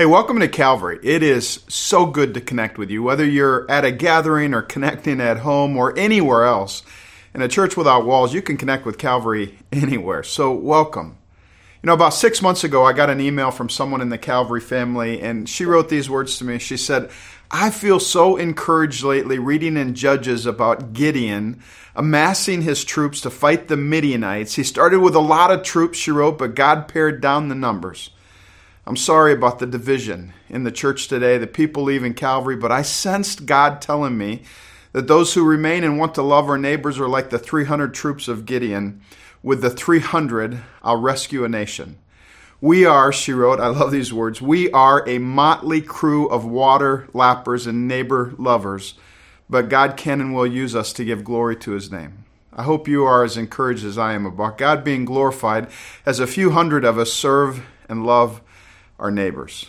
Hey, welcome to Calvary. It is so good to connect with you, whether you're at a gathering or connecting at home or anywhere else. In a church without walls, you can connect with Calvary anywhere. So welcome. You know, about 6 months ago, I got an email from someone in the Calvary family, and she wrote these words to me. She said, I feel so encouraged lately reading in Judges about Gideon amassing his troops to fight the Midianites. He started with a lot of troops, she wrote, but God pared down the numbers. I'm sorry about the division in the church today, the people leaving Calvary, but I sensed God telling me that those who remain and want to love our neighbors are like the 300 troops of Gideon. With the 300, I'll rescue a nation. We are, she wrote, I love these words, we are a motley crew of water lappers and neighbor lovers, but God can and will use us to give glory to his name. I hope you are as encouraged as I am about God being glorified as a few hundred of us serve and love our neighbors.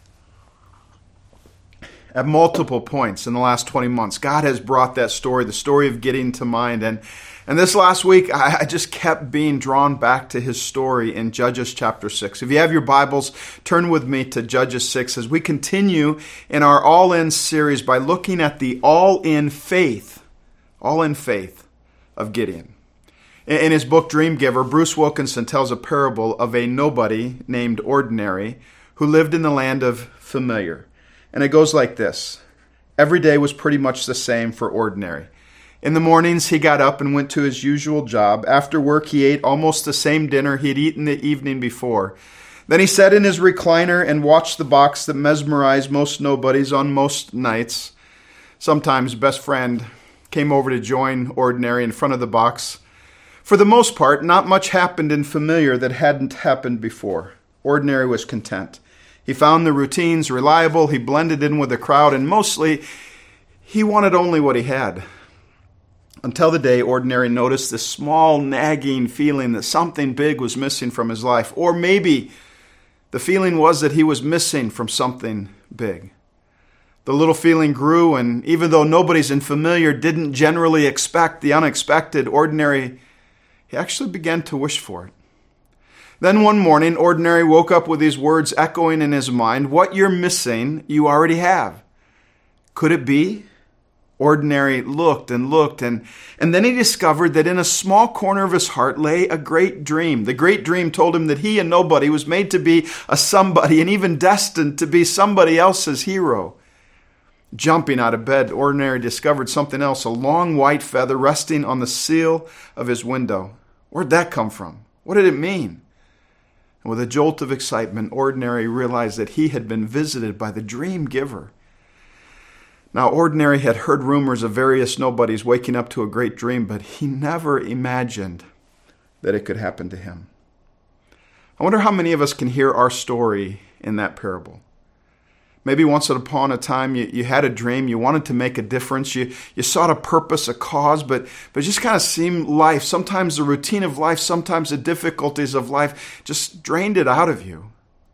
At multiple points in the last 20 months, God has brought that story, the story of Gideon, to mind. And this last week, I just kept being drawn back to his story in Judges chapter 6. If you have your Bibles, turn with me to Judges 6 as we continue in our All-In series by looking at the all-in faith of Gideon. In his book, Dream Giver, Bruce Wilkinson tells a parable of a nobody named Ordinary who lived in the land of familiar. And it goes like this. Every day was pretty much the same for Ordinary. In the mornings, he got up and went to his usual job. After work, he ate almost the same dinner he had eaten the evening before. Then he sat in his recliner and watched the box that mesmerized most nobodies on most nights. Sometimes best friend came over to join Ordinary in front of the box. For the most part, not much happened in familiar that hadn't happened before. Ordinary was content. He found the routines reliable, he blended in with the crowd, and mostly, he wanted only what he had. Until the day Ordinary noticed this small nagging feeling that something big was missing from his life. Or maybe the feeling was that he was missing from something big. The little feeling grew, and even though nobody's in familiar didn't generally expect the unexpected, Ordinary, he actually began to wish for it. Then one morning, Ordinary woke up with these words echoing in his mind, what you're missing, you already have. Could it be? Ordinary looked and looked, and then he discovered that in a small corner of his heart lay a great dream. The great dream told him that he and nobody was made to be a somebody and even destined to be somebody else's hero. Jumping out of bed, Ordinary discovered something else, a long white feather resting on the sill of his window. Where'd that come from? What did it mean? And with a jolt of excitement, Ordinary realized that he had been visited by the dream giver. Now, Ordinary had heard rumors of various nobodies waking up to a great dream, but he never imagined that it could happen to him. I wonder how many of us can hear our story in that parable. Maybe once upon a time you had a dream, you wanted to make a difference, you sought a purpose, a cause, but it just kind of seemed life, sometimes the routine of life, sometimes the difficulties of life just drained it out of you.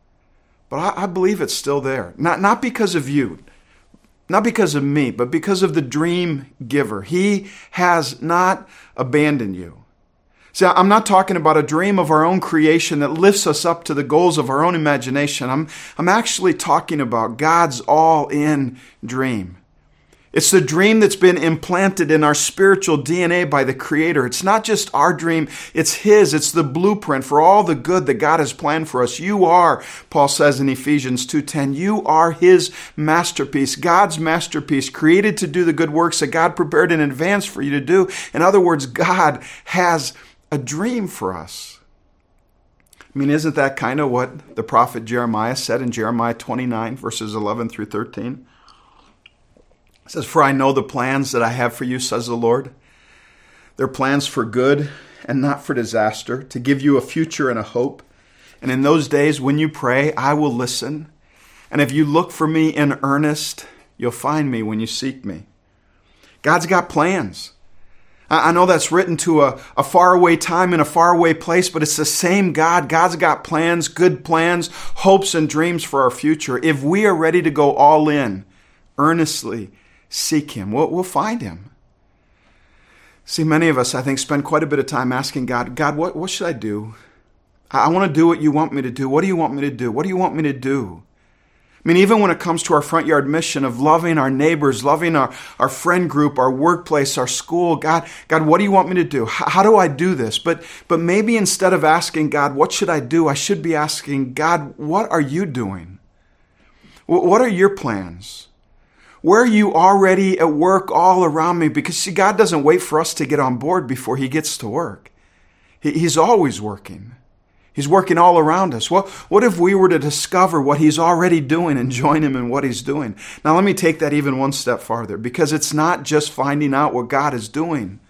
But I believe it's still there. Not because of you, not because of me, but because of the dream giver. He has not abandoned you. See, I'm not talking about a dream of our own creation that lifts us up to the goals of our own imagination. I'm actually talking about God's all-in dream. It's the dream that's been implanted in our spiritual DNA by the Creator. It's not just our dream, it's His. It's the blueprint for all the good that God has planned for us. You are, Paul says in Ephesians 2:10, you are His masterpiece, God's masterpiece, created to do the good works that God prepared in advance for you to do. In other words, God has a dream for us. I mean, isn't that kind of what the prophet Jeremiah said in Jeremiah 29, verses 11 through 13? It says, for I know the plans that I have for you, says the Lord. They're plans for good and not for disaster, to give you a future and a hope. And in those days when you pray, I will listen. And if you look for me in earnest, you'll find me when you seek me. God's got plans. I know that's written to a faraway time in a faraway place, but it's the same God. God's got plans, good plans, hopes and dreams for our future. If we are ready to go all in, earnestly seek Him, we'll find Him. See, many of us, I think, spend quite a bit of time asking God, what should I do? I want to do what you want me to do. What do you want me to do? What do you want me to do? I mean, even when it comes to our front yard mission of loving our neighbors, loving our friend group, our workplace, our school, God, what do you want me to do? How do I do this? But maybe instead of asking God, what should I do? I should be asking God, what are you doing? What are your plans? Where are you already at work all around me? Because see, God doesn't wait for us to get on board before he gets to work. He's always working. He's working all around us. Well, what if we were to discover what he's already doing and join him in what he's doing? Now, let me take that even one step farther, because it's not just finding out what God is doing.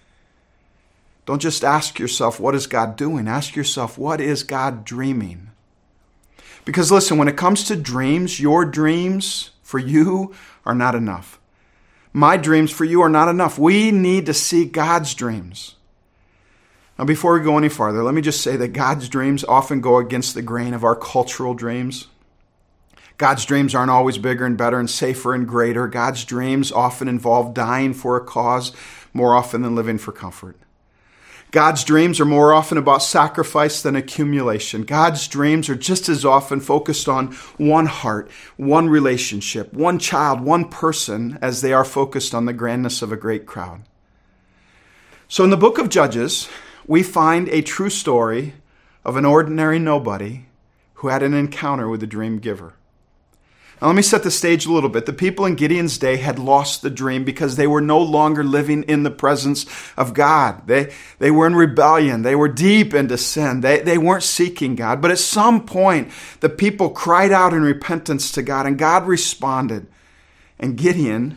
Don't just ask yourself, what is God doing? Ask yourself, what is God dreaming? Because listen, when it comes to dreams, your dreams for you are not enough. My dreams for you are not enough. We need to see God's dreams. Now, before we go any farther, let me just say that God's dreams often go against the grain of our cultural dreams. God's dreams aren't always bigger and better and safer and greater. God's dreams often involve dying for a cause more often than living for comfort. God's dreams are more often about sacrifice than accumulation. God's dreams are just as often focused on one heart, one relationship, one child, one person, as they are focused on the grandness of a great crowd. So in the book of Judges, we find a true story of an ordinary nobody who had an encounter with the dream giver. Now let me set the stage a little bit. The people in Gideon's day had lost the dream because they were no longer living in the presence of God. They were in rebellion. They were deep into sin. They weren't seeking God. But at some point, the people cried out in repentance to God, and God responded. And Gideon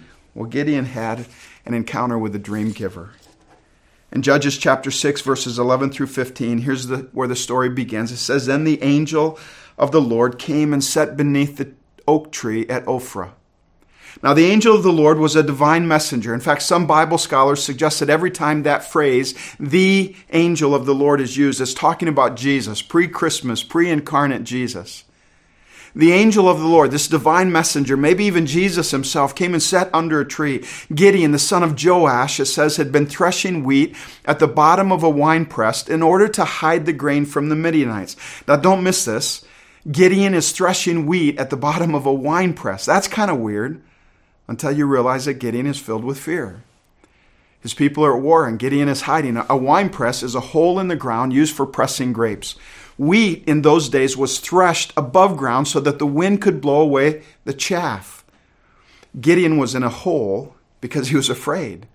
had an encounter with the dream giver. In Judges chapter 6, verses 11 through 15, here's where the story begins. It says, Then the angel of the Lord came and sat beneath the oak tree at Ophrah. Now the angel of the Lord was a divine messenger. In fact, some Bible scholars suggest that every time that phrase, the angel of the Lord, is used, it's talking about Jesus, pre-Christmas, pre-incarnate Jesus. The angel of the Lord, this divine messenger, maybe even Jesus himself, came and sat under a tree. Gideon, the son of Joash, it says, had been threshing wheat at the bottom of a winepress in order to hide the grain from the Midianites. Now, don't miss this. Gideon is threshing wheat at the bottom of a winepress. That's kind of weird until you realize that Gideon is filled with fear. His people are at war and Gideon is hiding. A winepress is a hole in the ground used for pressing grapes. Wheat in those days was threshed above ground so that the wind could blow away the chaff. Gideon was in a hole because he was afraid.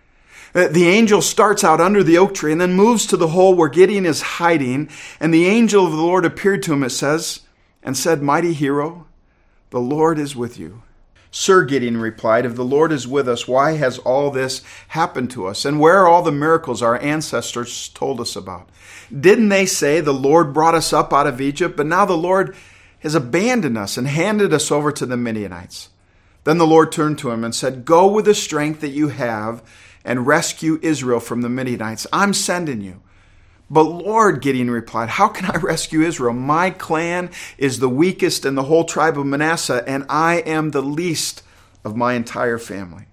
The angel starts out under the oak tree and then moves to the hole where Gideon is hiding. And the angel of the Lord appeared to him, it says, and said, Mighty hero, the Lord is with you. Sir, Gideon replied, if the Lord is with us, why has all this happened to us? And where are all the miracles our ancestors told us about? Didn't they say the Lord brought us up out of Egypt, but now the Lord has abandoned us and handed us over to the Midianites? Then the Lord turned to him and said, Go with the strength that you have and rescue Israel from the Midianites. I'm sending you. But Lord, Gideon replied, how can I rescue Israel? My clan is the weakest in the whole tribe of Manasseh, and I am the least of my entire family.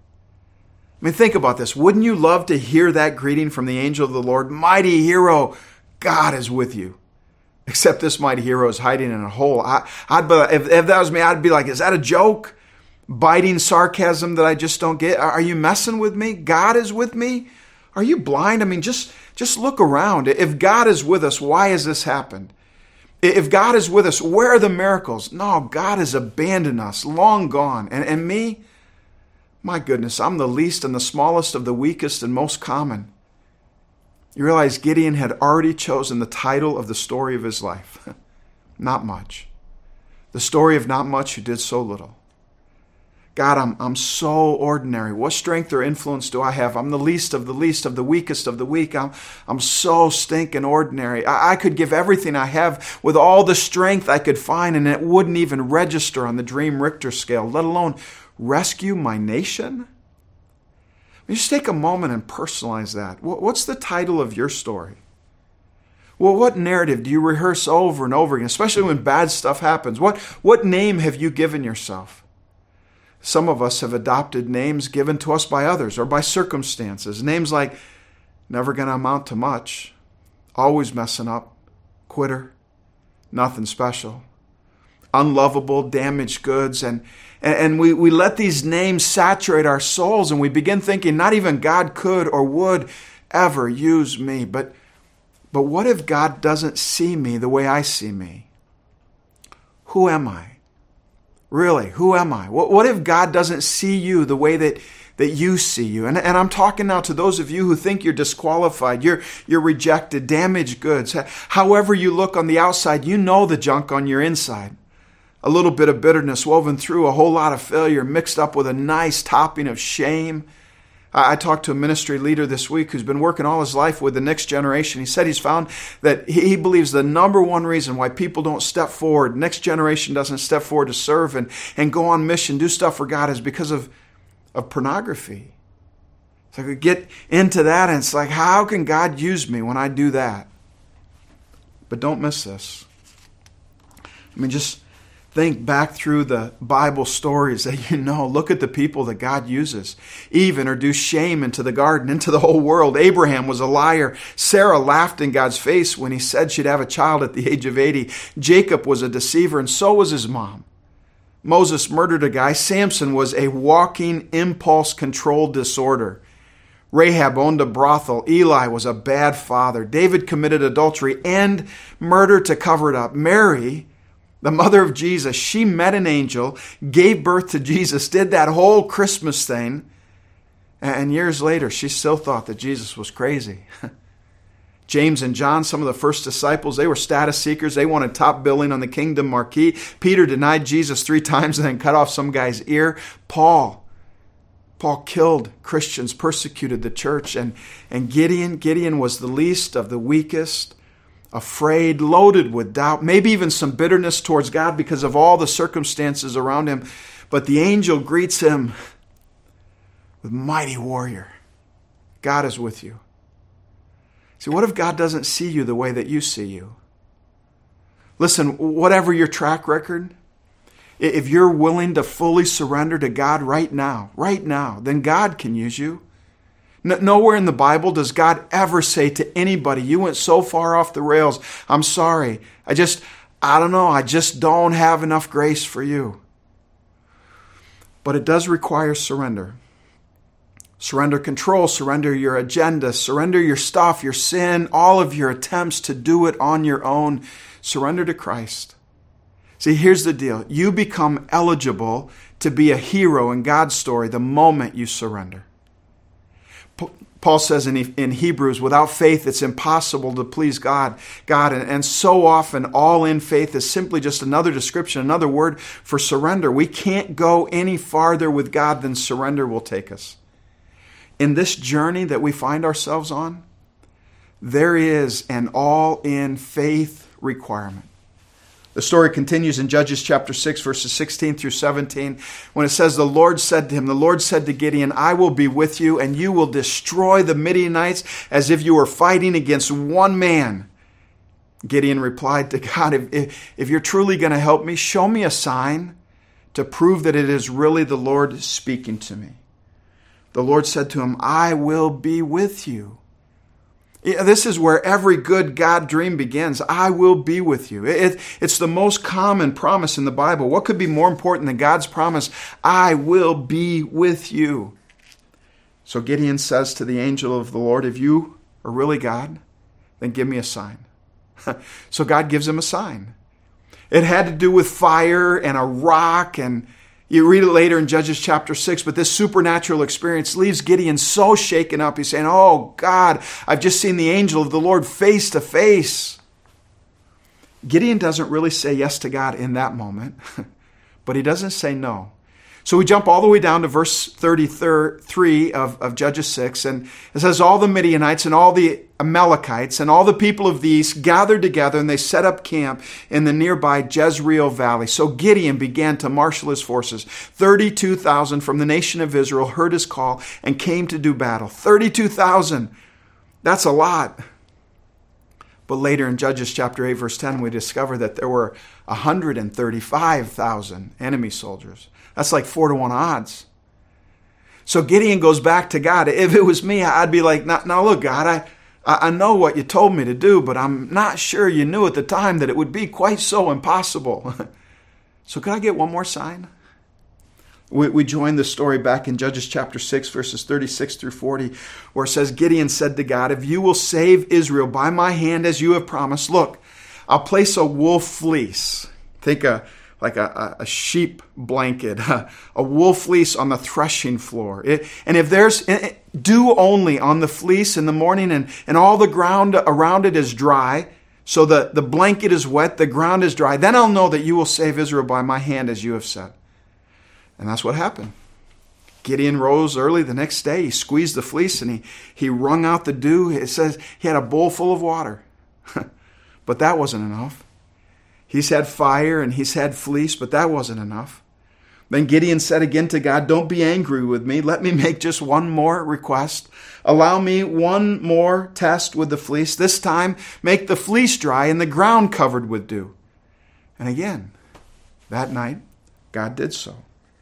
I mean, think about this. Wouldn't you love to hear that greeting from the angel of the Lord? Mighty hero, God is with you. Except this mighty hero is hiding in a hole. If that was me, I'd be like, is that a joke? Biting sarcasm that I just don't get? Are you messing with me? God is with me? Are you blind? I mean, just look around. If God is with us, why has this happened? If God is with us, where are the miracles? No, God has abandoned us, long gone. And me? My goodness, I'm the least and the smallest of the weakest and most common. You realize Gideon had already chosen the title of the story of his life. Not much. The story of not much who did so little. God, I'm so ordinary. What strength or influence do I have? I'm the least of the weakest of the weak. I'm so stinking ordinary. I could give everything I have with all the strength I could find, and it wouldn't even register on the Dream Richter scale, let alone rescue my nation. Just take a moment and personalize that. What's the title of your story? Well, what narrative do you rehearse over and over again, especially when bad stuff happens? What name have you given yourself? Some of us have adopted names given to us by others or by circumstances. Names like never going to amount to much, always messing up, quitter, nothing special, unlovable, damaged goods. And we let these names saturate our souls, and we begin thinking not even God could or would ever use me. But what if God doesn't see me the way I see me? Who am I? Really, who am I? What if God doesn't see you the way that you see you? And I'm talking now to those of you who think you're disqualified, you're rejected, damaged goods. However you look on the outside, you know the junk on your inside. A little bit of bitterness woven through, a whole lot of failure mixed up with a nice topping of shame. I talked to a ministry leader this week who's been working all his life with the next generation. He said he's found that he believes the number one reason why people don't step forward, next generation doesn't step forward to serve and go on mission, do stuff for God, is because of pornography. So I could get into that, and it's like, how can God use me when I do that? But don't miss this. I mean, just think back through the Bible stories that you know. Look at the people that God uses. Eve introduced shame into the garden, into the whole world. Abraham was a liar. Sarah laughed in God's face when he said she'd have a child at the age of 80. Jacob was a deceiver, and so was his mom. Moses murdered a guy. Samson was a walking impulse control disorder. Rahab owned a brothel. Eli was a bad father. David committed adultery and murder to cover it up. Mary, the mother of Jesus, she met an angel, gave birth to Jesus, did that whole Christmas thing, and years later, she still thought that Jesus was crazy. James and John, some of the first disciples, they were status seekers. They wanted top billing on the kingdom marquee. Peter denied Jesus 3 times and then cut off some guy's ear. Paul killed Christians, persecuted the church, and Gideon was the least of the weakest, afraid, loaded with doubt, maybe even some bitterness towards God because of all the circumstances around him. But the angel greets him with, mighty warrior, God is with you. See, what if God doesn't see you the way that you see you? Listen, whatever your track record, if you're willing to fully surrender to God right now, then God can use you. Nowhere in the Bible does God ever say to anybody, you went so far off the rails, I'm sorry. I just don't have enough grace for you. But it does require surrender. Surrender control, surrender your agenda, surrender your stuff, your sin, all of your attempts to do it on your own. Surrender to Christ. See, here's the deal. You become eligible to be a hero in God's story the moment you surrender. Paul says in Hebrews, without faith it's impossible to please God. And so often all in faith is simply just another description, another word for surrender. We can't go any farther with God than surrender will take us. In this journey that we find ourselves on, there is an all-in faith requirement. The story continues in Judges chapter 6, verses 16 through 17, when it says, the Lord said to Gideon, I will be with you, and you will destroy the Midianites as if you were fighting against one man. Gideon replied to God, if you're truly going to help me, show me a sign to prove that it is really the Lord speaking to me. The Lord said to him, I will be with you. This is where every good God dream begins. I will be with you. It's the most common promise in the Bible. What could be more important than God's promise? I will be with you. So Gideon says to the angel of the Lord, if you are really God, then give me a sign. So God gives him a sign. It had to do with fire and a rock, and you read it later in Judges chapter 6, but this supernatural experience leaves Gideon so shaken up. He's saying, oh God, I've just seen the angel of the Lord face to face. Gideon doesn't really say yes to God in that moment, but he doesn't say no. So we jump all the way down to verse 33 of Judges 6, and it says, all the Midianites and all the Amalekites and all the people of the east gathered together, and they set up camp in the nearby Jezreel Valley. So Gideon began to marshal his forces. 32,000 from the nation of Israel heard his call and came to do battle. 32,000. That's a lot. But later in Judges chapter 8, verse 10, we discover that there were 135,000 enemy soldiers. That's like 4-to-1 odds. So Gideon goes back to God. If it was me, I'd be like, now look, God, I know what you told me to do, but I'm not sure you knew at the time that it would be quite so impossible. So could I get one more sign? We join the story back in Judges chapter 6, verses 36 through 40, where it says, Gideon said to God, if you will save Israel by my hand as you have promised, look, I'll place a wolf fleece. Think like a sheep blanket, a wool fleece on the threshing floor. And if there's dew only on the fleece in the morning and all the ground around it is dry, so the blanket is wet, the ground is dry, then I'll know that you will save Israel by my hand as you have said. And that's what happened. Gideon rose early the next day. He squeezed the fleece and he wrung out the dew. It says he had a bowl full of water. But that wasn't enough. He's had fire and he's had fleece, but that wasn't enough. Then Gideon said again to God, don't be angry with me. Let me make just one more request. Allow me one more test with the fleece. This time, make the fleece dry and the ground covered with dew. And again, that night, God did so.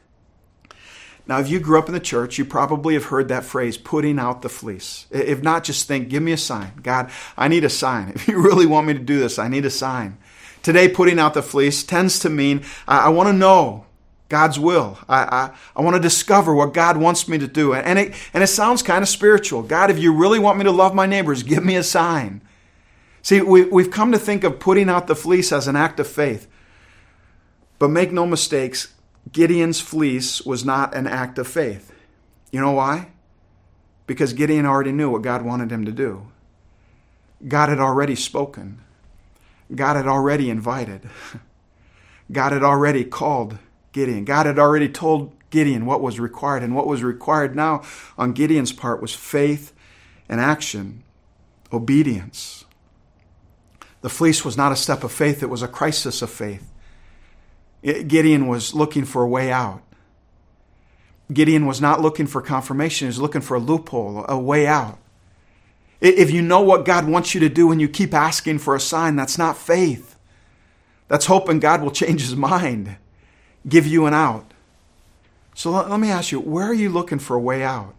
Now, if you grew up in the church, you probably have heard that phrase, putting out the fleece. If not, just think, give me a sign. God, I need a sign. If you really want me to do this, I need a sign. Today, putting out the fleece tends to mean I want to know God's will. I want to discover what God wants me to do. And it sounds kind of spiritual. God, if you really want me to love my neighbors, give me a sign. See, we've come to think of putting out the fleece as an act of faith. But make no mistakes, Gideon's fleece was not an act of faith. You know why? Because Gideon already knew what God wanted him to do. God had already spoken. God had already invited. God had already called Gideon. God had already told Gideon what was required. And what was required now on Gideon's part was faith and action, obedience. The fleece was not a step of faith. It was a crisis of faith. Gideon was looking for a way out. Gideon was not looking for confirmation. He was looking for a loophole, a way out. If you know what God wants you to do and you keep asking for a sign, that's not faith. That's hoping God will change his mind, give you an out. So let me ask you, where are you looking for a way out?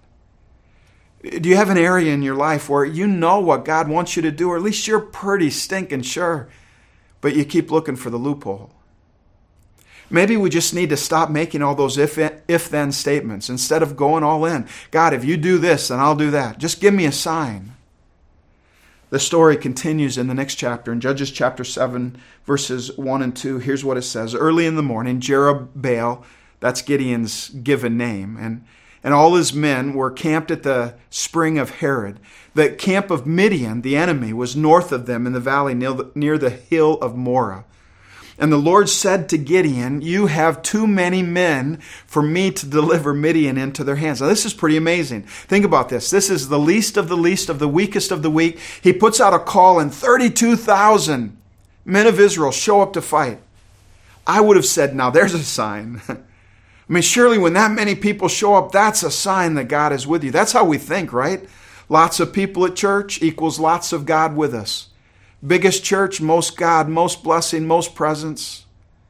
Do you have an area in your life where you know what God wants you to do, or at least you're pretty stinking sure, but you keep looking for the loophole? Maybe we just need to stop making all those if-then statements instead of going all in. God, if you do this, then I'll do that. Just give me a sign. The story continues in the next chapter. In Judges chapter 7, verses 1 and 2, here's what it says. Early in the morning, Jerubbaal, that's Gideon's given name, and all his men were camped at the spring of Harod. The camp of Midian, the enemy, was north of them in the valley near the hill of Moreh. And the Lord said to Gideon, you have too many men for me to deliver Midian into their hands. Now, this is pretty amazing. Think about this. This is the least of the weakest of the weak. He puts out a call and 32,000 men of Israel show up to fight. I would have said, now there's a sign. I mean, surely when that many people show up, that's a sign that God is with you. That's how we think, right? Lots of people at church equals lots of God with us. Biggest church, most God, most blessing, most presence.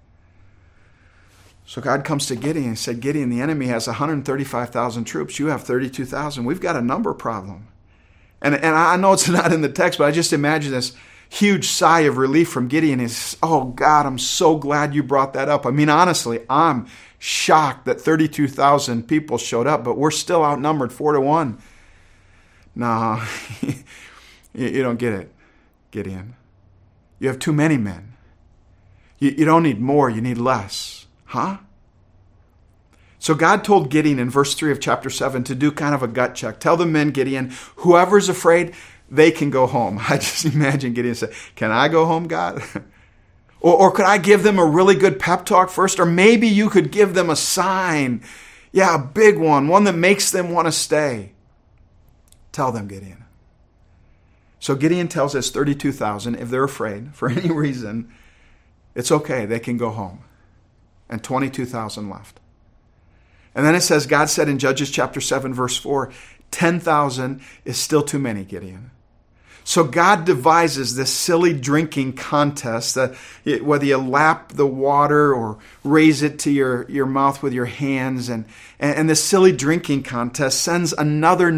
So God comes to Gideon and said, Gideon, the enemy has 135,000 troops. You have 32,000. We've got a number problem. And I know it's not in the text, but I just imagine this huge sigh of relief from Gideon is, oh God, I'm so glad you brought that up. I mean, honestly, I'm shocked that 32,000 people showed up, but we're still outnumbered 4-1. No, you don't get it. Gideon, you have too many men. You don't need more, you need less. Huh? So God told Gideon in verse 3 of chapter 7 to do kind of a gut check. Tell the men, Gideon, whoever's afraid, they can go home. I just imagine Gideon say, can I go home, God? or could I give them a really good pep talk first? Or maybe you could give them a sign. Yeah, a big one that makes them want to stay. Tell them, Gideon. So Gideon tells us 32,000, if they're afraid for any reason, it's okay, they can go home. And 22,000 left. And then it says, God said in Judges chapter 7, verse 4, 10,000 is still too many, Gideon. So God devises this silly drinking contest, whether you lap the water or raise it to your mouth with your hands. And this silly drinking contest sends another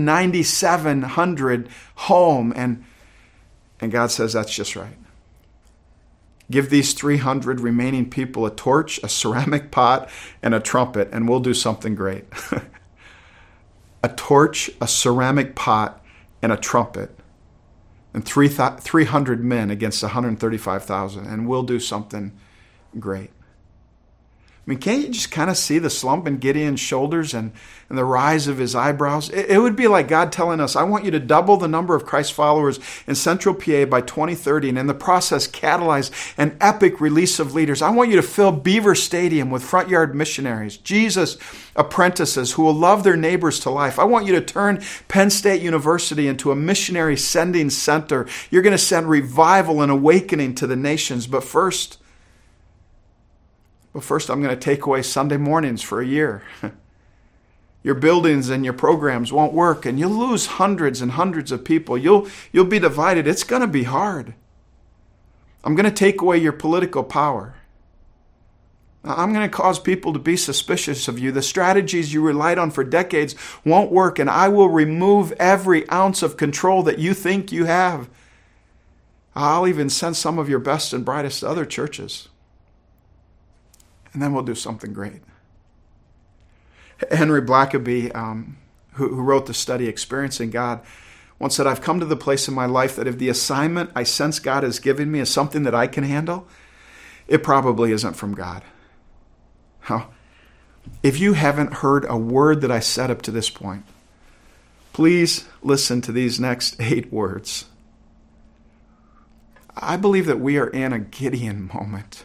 9,700 home. And God says, that's just right. Give these 300 remaining people a torch, a ceramic pot, and a trumpet, and we'll do something great. A torch, a ceramic pot, and a trumpet. And 300 men against 135,000, and we'll do something great. I mean, can't you just kind of see the slump in Gideon's shoulders and the rise of his eyebrows? It would be like God telling us, I want you to double the number of Christ followers in Central PA by 2030, and in the process catalyze an epic release of leaders. I want you to fill Beaver Stadium with front yard missionaries, Jesus apprentices who will love their neighbors to life. I want you to turn Penn State University into a missionary sending center. You're going to send revival and awakening to the nations. But first, I'm going to take away Sunday mornings for a year. Your buildings and your programs won't work, and you'll lose hundreds and hundreds of people. You'll be divided. It's going to be hard. I'm going to take away your political power. I'm going to cause people to be suspicious of you. The strategies you relied on for decades won't work, and I will remove every ounce of control that you think you have. I'll even send some of your best and brightest to other churches. And then we'll do something great. Henry Blackaby, who wrote the study Experiencing God, once said, I've come to the place in my life that if the assignment I sense God has given me is something that I can handle, it probably isn't from God. If you haven't heard a word that I said up to this point, please listen to these next 8 words. I believe that we are in a Gideon moment.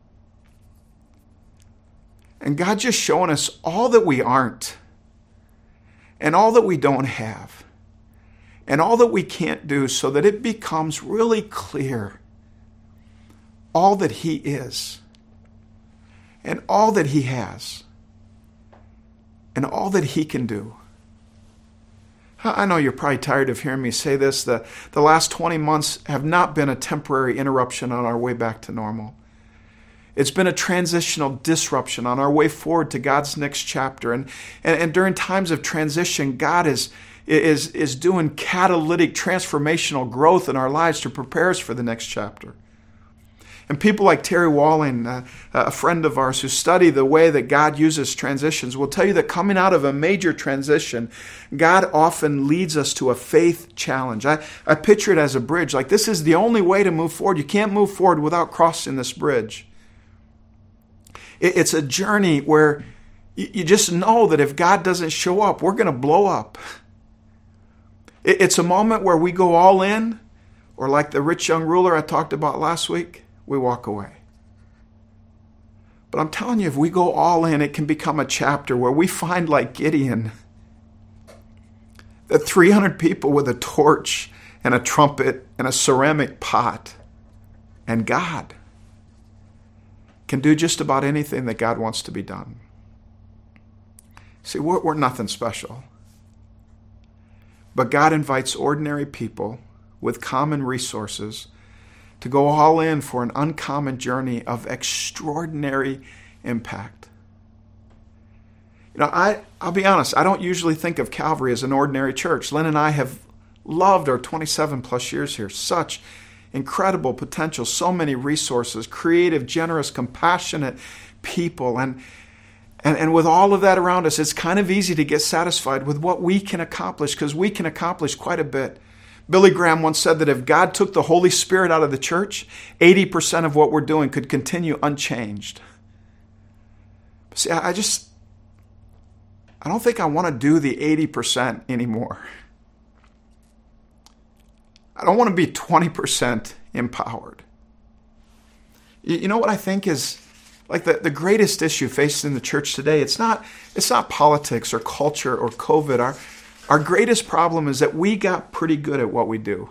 And God's just showing us all that we aren't, and all that we don't have, and all that we can't do, so that it becomes really clear all that He is, and all that He has, and all that He can do. I know you're probably tired of hearing me say this. The last 20 months have not been a temporary interruption on our way back to normal. It's been a transitional disruption on our way forward to God's next chapter. And during times of transition, God is doing catalytic transformational growth in our lives to prepare us for the next chapter. And people like Terry Walling, a friend of ours who study the way that God uses transitions, will tell you that coming out of a major transition, God often leads us to a faith challenge. I picture it as a bridge. Like, this is the only way to move forward. You can't move forward without crossing this bridge. It's a journey where you just know that if God doesn't show up, we're going to blow up. It's a moment where we go all in, or like the rich young ruler I talked about last week, we walk away. But I'm telling you, if we go all in, it can become a chapter where we find, like Gideon, that 300 people with a torch and a trumpet and a ceramic pot, and God can do just about anything that God wants to be done. See, we're nothing special. But God invites ordinary people with common resources to go all in for an uncommon journey of extraordinary impact. You know, I'll be honest, I don't usually think of Calvary as an ordinary church. Lynn and I have loved our 27 plus years here. Such incredible potential, so many resources, creative, generous, compassionate people. And with all of that around us, it's kind of easy to get satisfied with what we can accomplish, because we can accomplish quite a bit. Billy Graham once said that if God took the Holy Spirit out of the church, 80% of what we're doing could continue unchanged. But see, I don't think I want to do the 80% anymore. I don't want to be 20% empowered. You know what I think is like the greatest issue facing the church today? It's not politics or culture or COVID. Our greatest problem is that we got pretty good at what we do.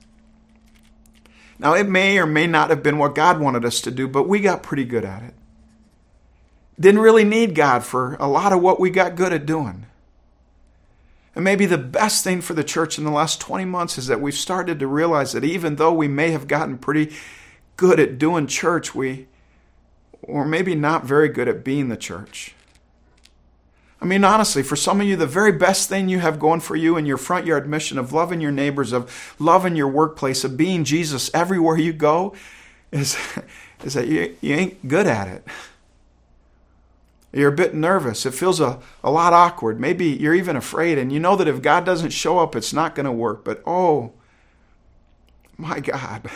Now, it may or may not have been what God wanted us to do, but we got pretty good at it. Didn't really need God for a lot of what we got good at doing. And maybe the best thing for the church in the last 20 months is that we've started to realize that even though we may have gotten pretty good at doing church, we're maybe not very good at being the church. I mean, honestly, for some of you, the very best thing you have going for you in your front yard mission of loving your neighbors, of loving your workplace, of being Jesus everywhere you go is is that you ain't good at it. You're a bit nervous. It feels a lot awkward. Maybe you're even afraid, and you know that if God doesn't show up, it's not going to work. But oh, my God.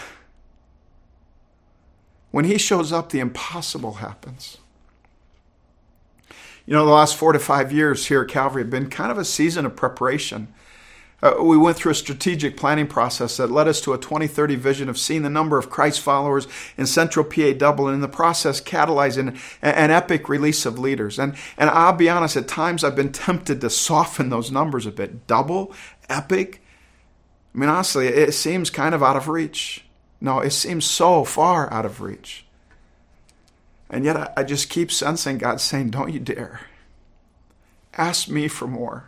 When He shows up, the impossible happens. You know, the last 4 to 5 years here at Calvary have been kind of a season of preparation. We went through a strategic planning process that led us to a 2030 vision of seeing the number of Christ followers in Central PA double, and in the process catalyzing an epic release of leaders. And I'll be honest, at times I've been tempted to soften those numbers a bit. Double? Epic? I mean, honestly, it seems kind of out of reach. No, it seems so far out of reach. And yet I just keep sensing God saying, don't you dare. Ask me for more.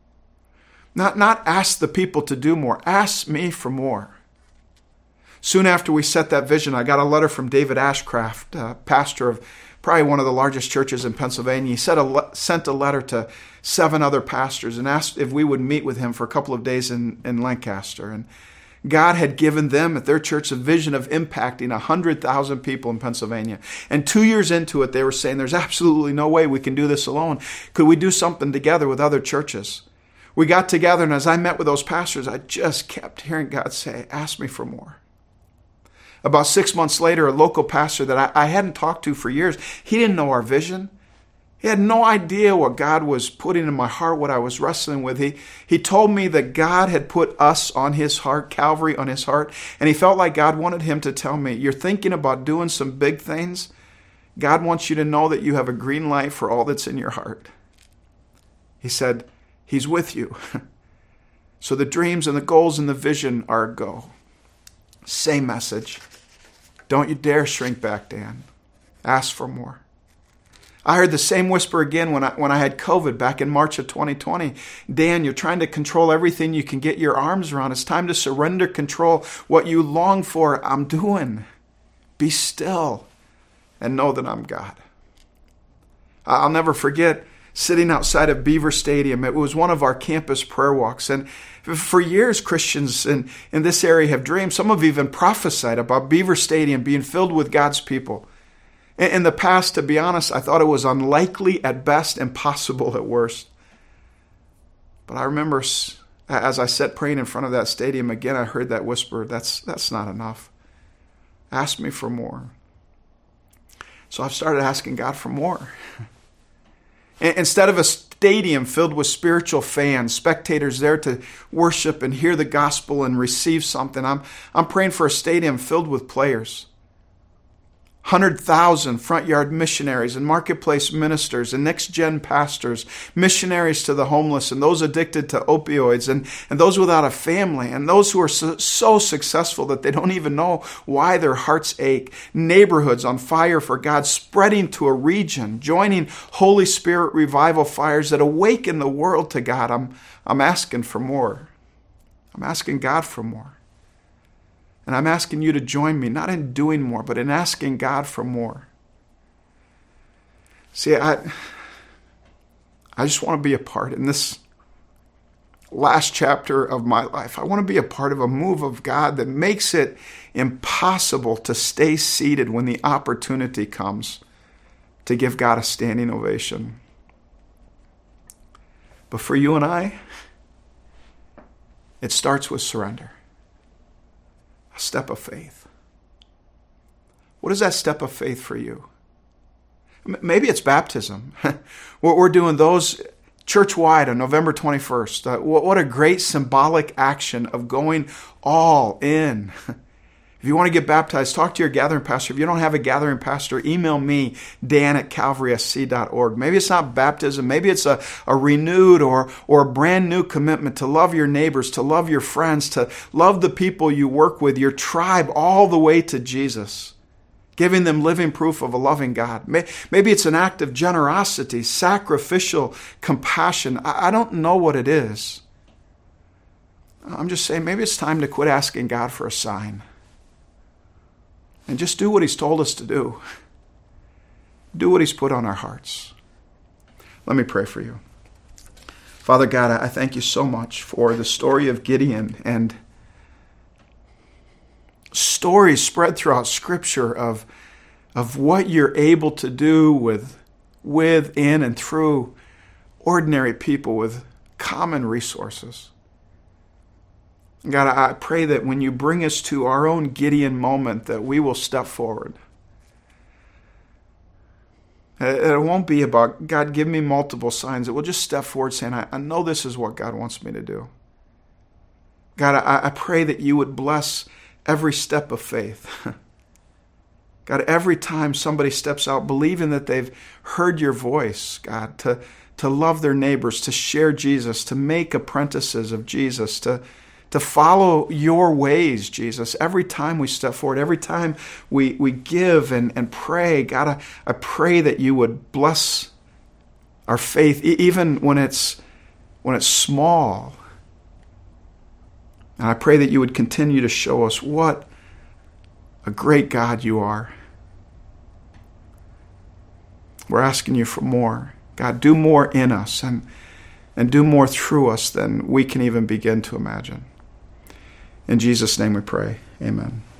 Not ask the people to do more. Ask me for more. Soon after we set that vision, I got a letter from David Ashcraft, pastor of probably one of the largest churches in Pennsylvania. He sent a letter to 7 other pastors and asked if we would meet with him for a couple of days in Lancaster. And God had given them at their church a vision of impacting 100,000 people in Pennsylvania. And 2 years into it, they were saying, there's absolutely no way we can do this alone. Could we do something together with other churches? We got together, and as I met with those pastors, I just kept hearing God say, ask me for more. About 6 months later, a local pastor that I hadn't talked to for years, he didn't know our vision. He had no idea what God was putting in my heart, what I was wrestling with. He told me that God had put us on His heart, Calvary on His heart, and he felt like God wanted him to tell me, you're thinking about doing some big things. God wants you to know that you have a green light for all that's in your heart. He said, He's with you. So the dreams and the goals and the vision are a go. Same message. Don't you dare shrink back, Dan. Ask for more. I heard the same whisper again when I had COVID back in March of 2020. Dan, you're trying to control everything you can get your arms around. It's time to surrender control. What you long for, I'm doing. Be still and know that I'm God. I'll never forget sitting outside of Beaver Stadium. It was one of our campus prayer walks. And for years, Christians in this area have dreamed. Some have even prophesied about Beaver Stadium being filled with God's people. In the past, to be honest, I thought it was unlikely at best, impossible at worst. But I remember as I sat praying in front of that stadium again, I heard that whisper, that's not enough. Ask me for more. So I've started asking God for more. Instead of a stadium filled with spiritual fans, spectators there to worship and hear the gospel and receive something, I'm praying for a stadium filled with players. 100,000 front yard missionaries and marketplace ministers and next-gen pastors, missionaries to the homeless and those addicted to opioids and those without a family and those who are so successful that they don't even know why their hearts ache. Neighborhoods on fire for God, spreading to a region, joining Holy Spirit revival fires that awaken the world to God. I'm asking for more. I'm asking God for more. And I'm asking you to join me, not in doing more, but in asking God for more. See, I just want to be a part in this last chapter of my life. I want to be a part of a move of God that makes it impossible to stay seated when the opportunity comes to give God a standing ovation. But for you and I, it starts with surrender. A step of faith. What is that step of faith for you? Maybe it's baptism. We're doing those church-wide on November 21st. What a great symbolic action of going all in. If you want to get baptized, talk to your gathering pastor. If you don't have a gathering pastor, email me, dan@calvarysc.org. Maybe it's not baptism. Maybe it's a renewed or a brand new commitment to love your neighbors, to love your friends, to love the people you work with, your tribe, all the way to Jesus, giving them living proof of a loving God. Maybe it's an act of generosity, sacrificial compassion. I don't know what it is. I'm just saying maybe it's time to quit asking God for a sign. And just do what He's told us to do. Do what He's put on our hearts. Let me pray for you. Father God, I thank you so much for the story of Gideon and stories spread throughout Scripture of of what you're able to do with, in, and through ordinary people with common resources. God, I pray that when you bring us to our own Gideon moment, that we will step forward. It won't be about, God, give me multiple signs. It will just step forward saying, I know this is what God wants me to do. God, I pray that you would bless every step of faith. God, every time somebody steps out believing that they've heard your voice, God, to love their neighbors, to share Jesus, to make apprentices of Jesus, to follow your ways, Jesus. Every time we step forward, every time we give and pray, God, I pray that you would bless our faith, even when it's small. And I pray that you would continue to show us what a great God you are. We're asking you for more. God, do more in us and do more through us than we can even begin to imagine. In Jesus' name we pray. Amen.